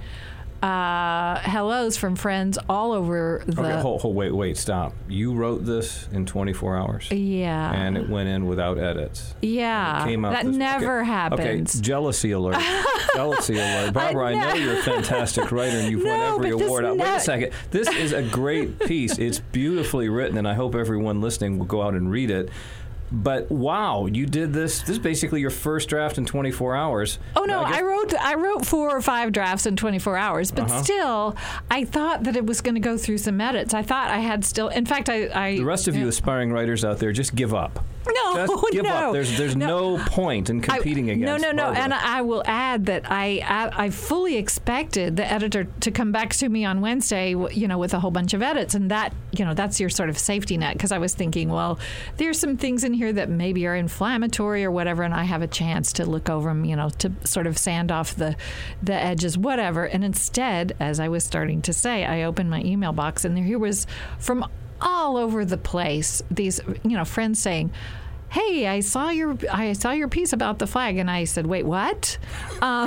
uh, hellos from friends all over the... Okay, hold, hold, wait, wait, stop. You wrote this in twenty-four hours? Yeah. And it went in without edits? Yeah. Came out that this, never okay, happens. Okay, jealousy alert. Jealousy alert. Barbara, I, I know you're a fantastic writer and you've no, won every award. Ne- Wait a second. This is a great piece. It's beautifully written, and I hope everyone listening will go out and read it. But wow, you did this. This is basically your first draft in twenty-four hours. Oh no, I, guess, I wrote I wrote four or five drafts in twenty-four hours, but uh-huh. still, I thought that it was going to go through some edits. I thought I had still. In fact, I. I the rest of you aspiring writers out there, just give up. No, just give no, up. There's there's no, no point in competing I, against. No, no, no. Barbara. And I will add that I, I I fully expected the editor to come back to me on Wednesday, you know, with a whole bunch of edits, and that you know that's your sort of safety net, because I was thinking, well, there's some things in here that maybe are inflammatory or whatever, and I have a chance to look over them, you know, to sort of sand off the the edges, whatever. And instead, as I was starting to say, I opened my email box, and there here was from all over the place these you know friends saying, hey, I saw your I saw your piece about the flag, and I said, wait, what? Uh,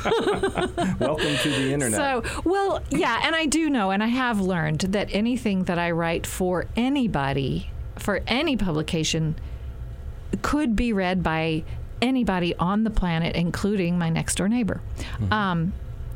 Welcome to the internet. So, well, yeah, and I do know, and I have learned that anything that I write for anybody, for any publication, could be read by anybody on the planet, including my next door neighbor. Mm-hmm. Um,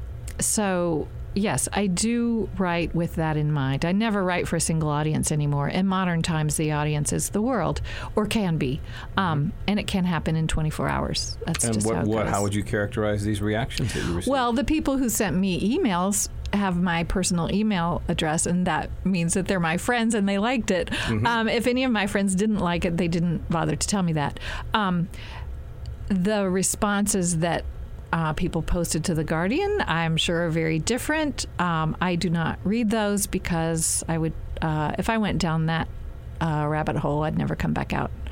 so. Yes, I do write with that in mind. I never write for a single audience anymore. In modern times, the audience is the world, or can be, um, and it can happen in twenty-four hours. That's and just what, how it what, goes. how would you characterize these reactions that you received? Well, the people who sent me emails have my personal email address, and that means that they're my friends and they liked it. Mm-hmm. Um, if any of my friends didn't like it, they didn't bother to tell me that. Um, the responses that uh, people posted to The Guardian, I'm sure are very different. Um, I do not read those because I would, uh, if I went down that uh, rabbit hole, I'd never come back out.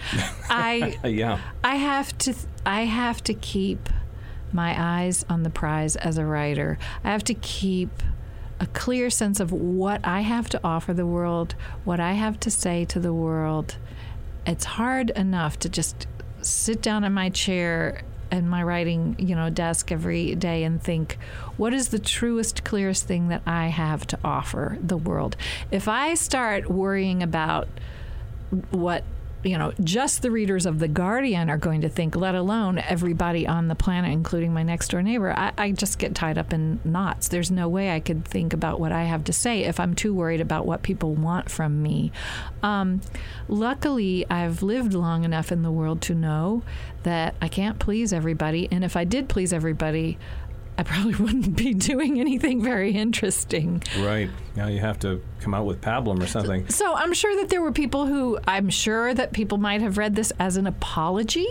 I yeah. I have to I have to keep my eyes on the prize as a writer. I have to keep a clear sense of what I have to offer the world, what I have to say to the world. It's hard enough to just sit down in my chair and my writing, you know, desk every day and think, what is the truest, clearest thing that I have to offer the world? If I start worrying about what, you know, just the readers of The Guardian are going to think, let alone everybody on the planet, including my next door neighbor, I, I just get tied up in knots. There's no way I could think about what I have to say if I'm too worried about what people want from me. Um, luckily, I've lived long enough in the world to know that I can't please everybody. And if I did please everybody, I probably wouldn't be doing anything very interesting. Right. Now you have to come out with pablum or something. So I'm sure that there were people who, I'm sure that people might have read this as an apology,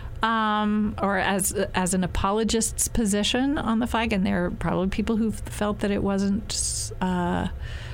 um, or as as an apologist's position on the flag, and there are probably people who felt that it wasn't uh,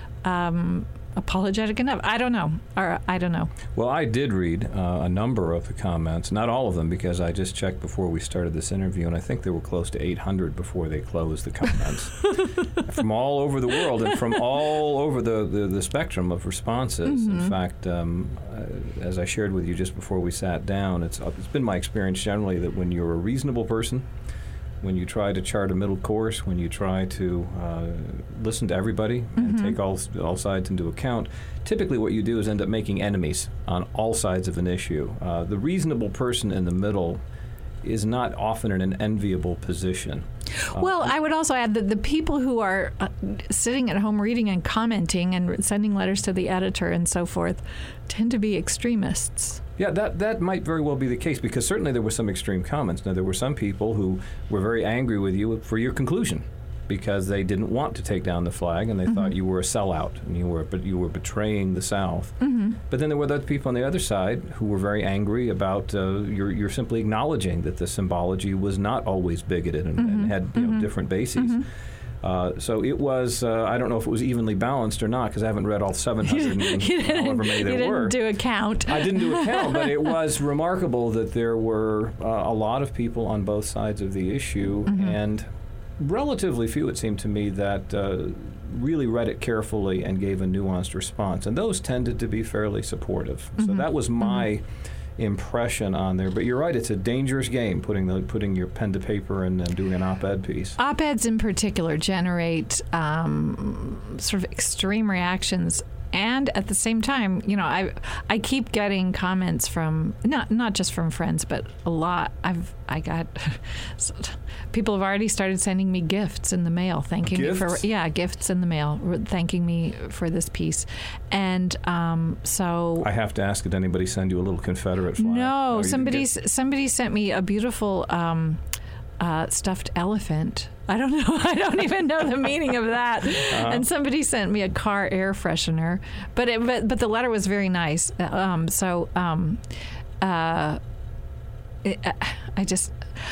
um, apologetic enough. I don't know. Or I don't know. Well, I did read uh, a number of the comments, not all of them, because I just checked before we started this interview, and I think there were close to eight hundred before they closed the comments from all over the world and from all over the, the, the spectrum of responses. Mm-hmm. In fact, um, uh, as I shared with you just before we sat down, it's, it's been my experience generally that when you're a reasonable person, when you try to chart a middle course, when you try to uh, listen to everybody and Mm-hmm. take all all sides into account, typically what you do is end up making enemies on all sides of an issue. Uh, the reasonable person in the middle is not often in an enviable position. Uh, Well, I would also add that the people who are uh, sitting at home reading and commenting and sending letters to the editor and so forth tend to be extremists. Yeah, that, that might very well be the case, because certainly there were some extreme comments. Now, there were some people who were very angry with you for your conclusion because they didn't want to take down the flag and they Mm-hmm. thought you were a sellout and you were but you were betraying the South. Mm-hmm. But then there were other people on the other side who were very angry about uh, you're, you're simply acknowledging that the symbology was not always bigoted and, Mm-hmm. and had you know, Mm-hmm. different bases. Mm-hmm. Uh, so it was, uh, I don't know if it was evenly balanced or not, because I haven't read all seven hundred and however many there you didn't were. do a count. I didn't do a count, but it was remarkable that there were uh, a lot of people on both sides of the issue, Mm-hmm. and relatively few, it seemed to me, that uh, really read it carefully and gave a nuanced response. And those tended to be fairly supportive. So Mm-hmm. that was my impression on there. But you're right, it's a dangerous game, putting the putting your pen to paper and, and doing an op-ed piece. Op-eds in particular generate um, sort of extreme reactions. And at the same time, you know, I I keep getting comments from not not just from friends, but a lot. I've I got people have already started sending me gifts in the mail, thanking Gifts? me for yeah gifts in the mail, thanking me for this piece, and um, so I have to ask, did anybody send you a little Confederate flag? no, you somebody didn't get- somebody sent me a beautiful um, uh, stuffed elephant. I don't know. I don't even know the meaning of that. Uh-huh. And somebody sent me a car air freshener, but it, but but the letter was very nice. Um, so um, uh, it, I just.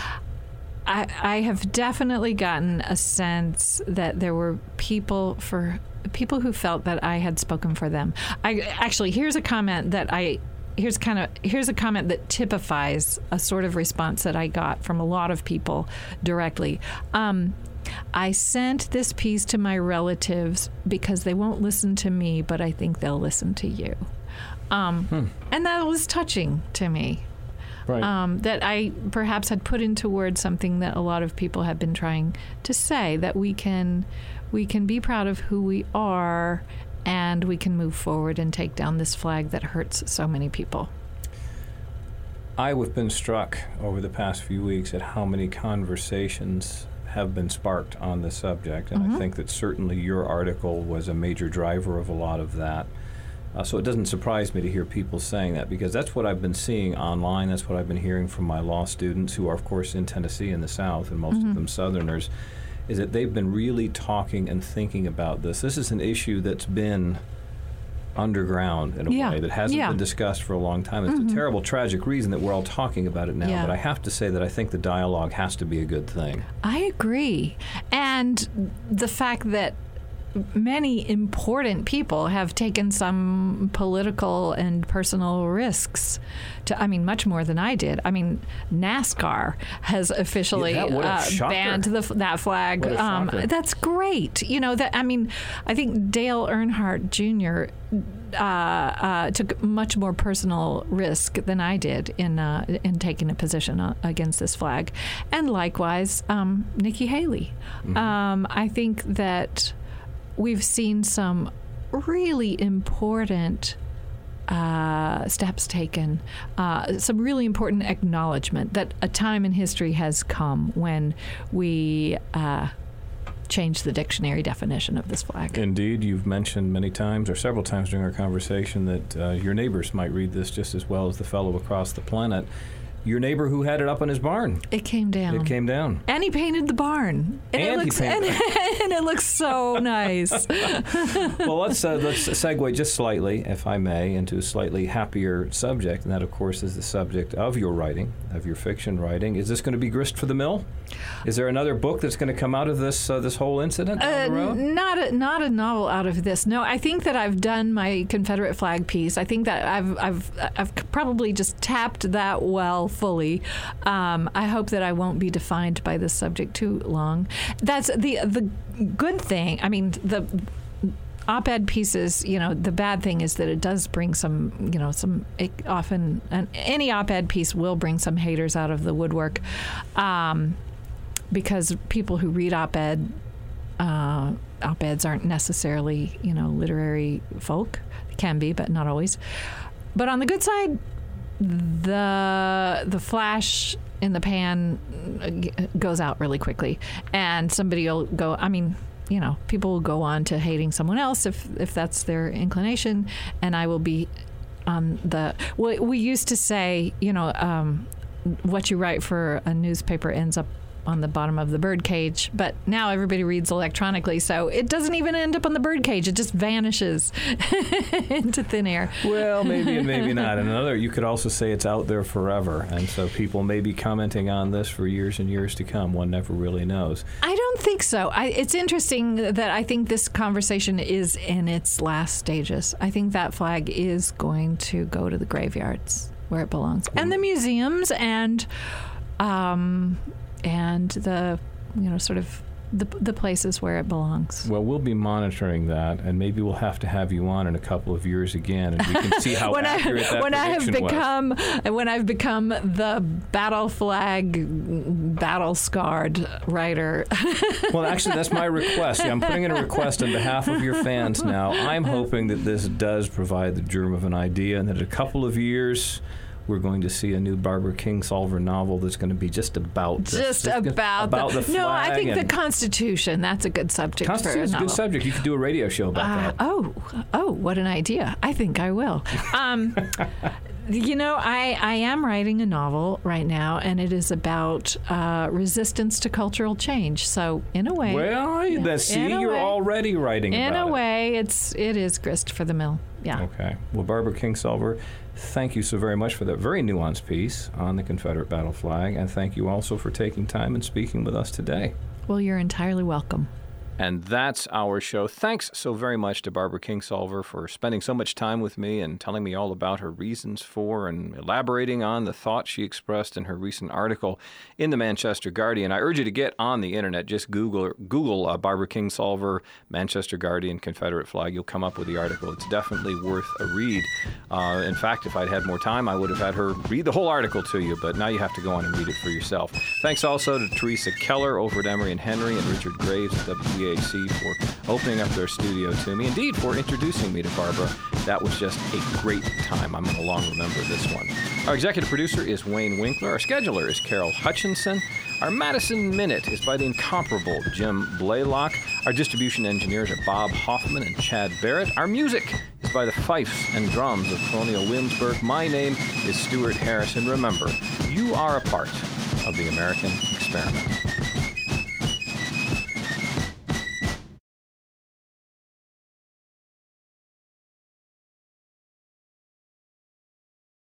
I, I have definitely gotten a sense that there were people for people who felt that I had spoken for them. I actually here's a comment that I here's kind of here's a comment that typifies a sort of response that I got from a lot of people directly. Um, I sent this piece to my relatives because they won't listen to me, but I think they'll listen to you. Um, hmm. And that was touching to me. Right. Um, that I perhaps had put into words something that a lot of people have been trying to say, that we can we can be proud of who we are, and we can move forward and take down this flag that hurts so many people. I've been struck over the past few weeks at how many conversations have been sparked on this subject, and mm-hmm. I think that certainly your article was a major driver of a lot of that. Uh, so it doesn't surprise me to hear people saying that, because that's what I've been seeing online. That's what I've been hearing from my law students, who are, of course, in Tennessee in the South, and most mm-hmm. of them Southerners, is that they've been really talking and thinking about this. This is an issue that's been underground in a Yeah. way that hasn't Yeah. been discussed for a long time. It's Mhm. a terrible, tragic reason that we're all talking about it now. Yeah. But I have to say that I think the dialogue has to be a good thing. I agree. And the fact that many important people have taken some political and personal risks to, I mean, much more than I did. I mean, NASCAR has officially Yeah, what a uh, shocker. banned the, that flag. What a Um, shocker. that's great. You know, that, I mean, I think Dale Earnhardt Junior Uh, uh, took much more personal risk than I did in uh, in taking a position uh, against this flag, and likewise um, Nikki Haley. Mm-hmm. Um, I think that we've seen some really important uh, steps taken, uh, some really important acknowledgement that a time in history has come when we uh, change the dictionary definition of this flag. Indeed, you've mentioned many times, or several times during our conversation, that uh, your neighbors might read this just as well as the fellow across the planet. Your neighbor who had it up in his barn. It came down. It came down. And he painted the barn. And, And it he looks painted- and, and it looks so nice. Well, let's uh, let's segue just slightly, if I may, into a slightly happier subject, and that, of course, is the subject of your writing, of your fiction writing. Is this going to be grist for the mill? Is there another book that's going to come out of this uh, this whole incident down Uh, the road? n- not a not a novel out of this. No, I think that I've done my Confederate flag piece. I think that I've I've I've probably just tapped that well fully. Um, I hope that I won't be defined by this subject too long. That's the the good thing. I mean, the op-ed pieces, you know, the bad thing is that it does bring some, you know, some it often and any op-ed piece will bring some haters out of the woodwork. Um, because people who read op-ed uh, op-eds aren't necessarily, you know, literary folk. They can be, but not always. But on the good side, the the flash in the pan goes out really quickly, and somebody will go. I mean, you know, people will go on to hating someone else if if that's their inclination, and I will be on the. We, we used to say, you know, um, what you write for a newspaper ends up on the bottom of the birdcage, but now everybody reads electronically, so it doesn't even end up on the birdcage. It just vanishes into thin air. Well, maybe and maybe not. And another, you could also say it's out there forever, and so people may be commenting on this for years and years to come. One never really knows. I don't think so. I, it's interesting that I think this conversation is in its last stages. I think that flag is going to go to the graveyards where it belongs, and the museums, and um, and the, you know, sort of the the places where it belongs. Well, we'll be monitoring that, and maybe we'll have to have you on in a couple of years again, and we can see how when accurate I, that when I have prediction was. become when I've become the battle flag, battle scarred writer. Well, actually, that's my request. See, I'm putting in a request on behalf of your fans now. I'm hoping that this does provide the germ of an idea, and that in a couple of years, we're going to see a new Barbara Kingsolver novel that's going to be just about this. Just about, about the, the no. I think flag the and- Constitution. That's a good subject. Constitution's for a a good novel. subject. You could do a radio show about Uh, that. oh, oh, what an idea! I think I will. Um, you know, I I am writing a novel right now, and it is about uh, resistance to cultural change. So, in a way, Well, yeah, then see, in a you're way- already writing In about a it. way, it's it is grist for the mill. Yeah. Okay. Well, Barbara Kingsolver, thank you so very much for that very nuanced piece on the Confederate battle flag, and thank you also for taking time and speaking with us today. Well, you're entirely welcome. And that's our show. Thanks so very much to Barbara Kingsolver for spending so much time with me and telling me all about her reasons for and elaborating on the thoughts she expressed in her recent article in the Manchester Guardian. I urge you to get on the internet. Just Google Google uh, Barbara Kingsolver, Manchester Guardian, Confederate flag. You'll come up with the article. It's definitely worth a read. Uh, in fact, if I'd had more time, I would have had her read the whole article to you, but now you have to go on and read it for yourself. Thanks also to Teresa Keller over at Emory and Henry and Richard Graves at W P A C for opening up their studio to me. Indeed, for introducing me to Barbara. That was just a great time. I'm going to long remember this one. Our executive producer is Wayne Winkler. Our scheduler is Carol Hutchinson. Our Madison Minute is by the incomparable Jim Blaylock. Our distribution engineers are Bob Hoffman and Chad Barrett. Our music is by the fifes and drums of Colonial Williamsburg. My name is Stuart Harris, and remember, you are a part of the American experiment.